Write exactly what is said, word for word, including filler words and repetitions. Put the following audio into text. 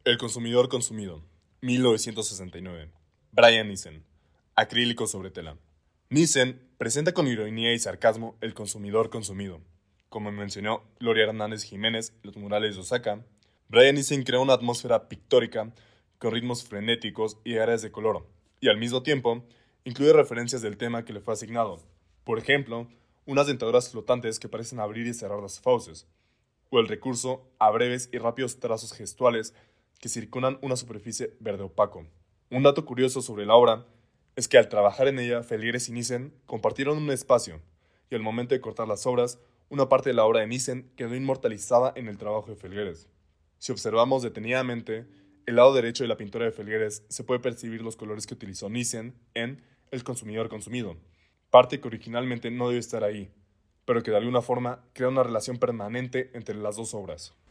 El consumidor consumido, mil novecientos sesenta y nueve. Brian Nissen. Acrílico sobre tela. Nissen presenta con ironía y sarcasmo el consumidor consumido. Como mencionó Gloria Hernández Jiménez en los murales de Osaka, Brian Nissen crea una atmósfera pictórica con ritmos frenéticos y áreas de color, y al mismo tiempo incluye referencias del tema que le fue asignado. Por ejemplo, unas dentaduras flotantes que parecen abrir y cerrar las fauces, o el recurso a breves y rápidos trazos gestuales que circundan una superficie verde opaco. Un dato curioso sobre la obra es que al trabajar en ella, Felgueres y Nissen compartieron un espacio, y al momento de cortar las obras, una parte de la obra de Nissen quedó inmortalizada en el trabajo de Felgueres. Si observamos detenidamente el lado derecho de la pintura de Felgueres, se puede percibir los colores que utilizó Nissen en El consumidor consumido, parte que originalmente no debe estar ahí, pero que de alguna forma crea una relación permanente entre las dos obras.